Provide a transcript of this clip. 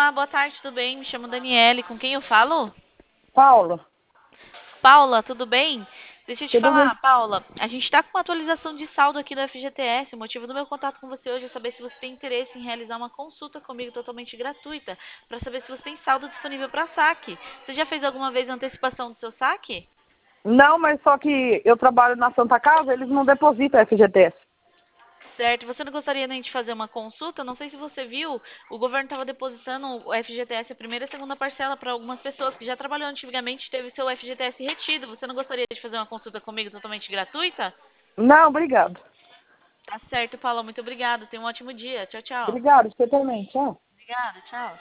Olá, boa tarde, tudo bem? Me chamo Daniele, com quem eu falo? Paulo, Paula, tudo bem? Deixa eu te tudo bem? falar, Paula, a gente está com uma atualização de saldo aqui do FGTS. O motivo do meu contato com você hoje é saber se você tem interesse em realizar uma consulta comigo totalmente gratuita, para saber se você tem saldo disponível para saque. Você já fez alguma vez a antecipação do seu saque? Não, mas só que eu trabalho na Santa Casa, eles não depositam FGTS. Certo, você não gostaria nem de fazer uma consulta? Não sei se você viu, o governo estava depositando o FGTS, a primeira e a segunda parcela, para algumas pessoas que já trabalhou antigamente e teve seu FGTS retido. Você não gostaria de fazer uma consulta comigo totalmente gratuita? Não, obrigado. Tá certo, Paula, muito obrigada. Tenha um ótimo dia. Tchau, tchau. Obrigado, você também. Tchau. Obrigada, tchau.